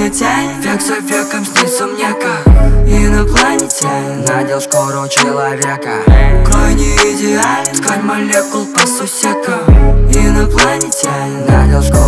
меня тянет, век за веком снится мне как инопланетянин надел шкуру человека. Крайне идеален, ткань молекул по сусекам. Инопланетянин надел шкуру